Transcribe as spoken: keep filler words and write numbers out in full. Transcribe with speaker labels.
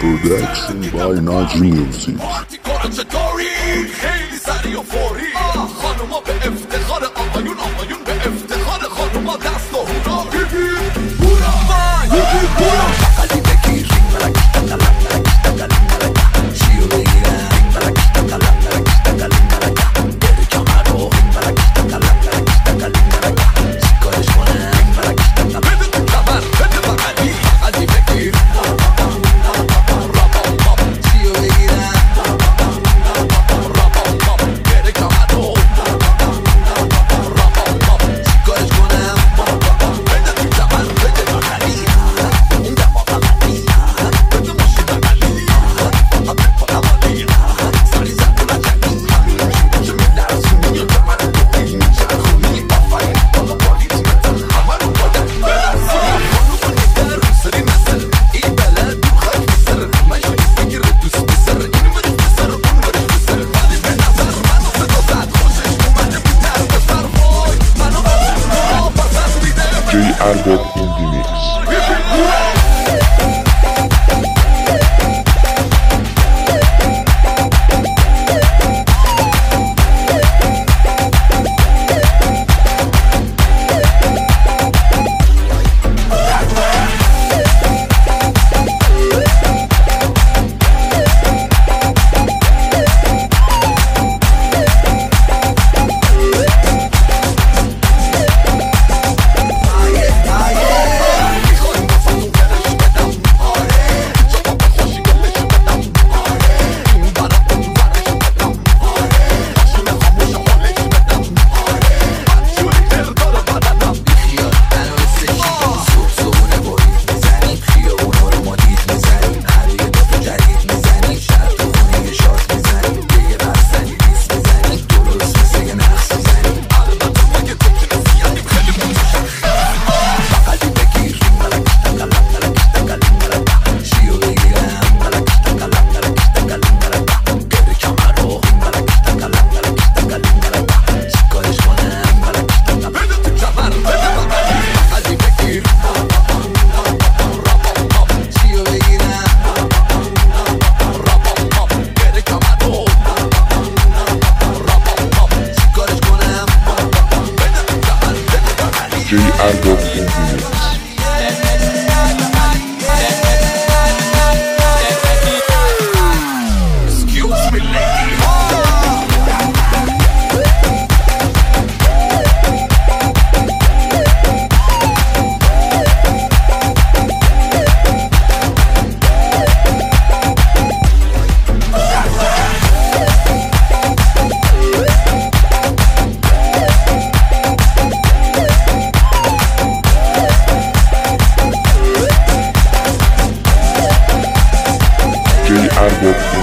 Speaker 1: Production by Naji Music.
Speaker 2: خیلی سریع و فوری خانوما به افتخار آقایون، آقایون به افتخار خانوما. دست و هورا هورا هورا بغلی بگیر چیو بگیرم بره کمر رو چیکارش کنم بده تو کمر بده بغلی بغلی بگیر چیو بگیرم بره کمر رو چیکارش کنم بده تو کمر بده بغلی اون دما بغلی بده ماشی بغلی بده پا عمالی سالی زد بغلی چه میلرزونی یا کمر دوی میچرخونی آفرین بالا بالیت متن همه رو بادن برسونی خانو کنی در رو سری مثل این بلد دو خرف سر مجمعی فکر دوست بسر این ورش بسر اون ورش بسر ولی به نظر منو صدا زد خوشش اومده بیتر بسر وای منو از اون پسر میده
Speaker 1: J Arbok in the mix. J Arbok in the mix.
Speaker 2: Excuse me, lady.
Speaker 1: J Arbok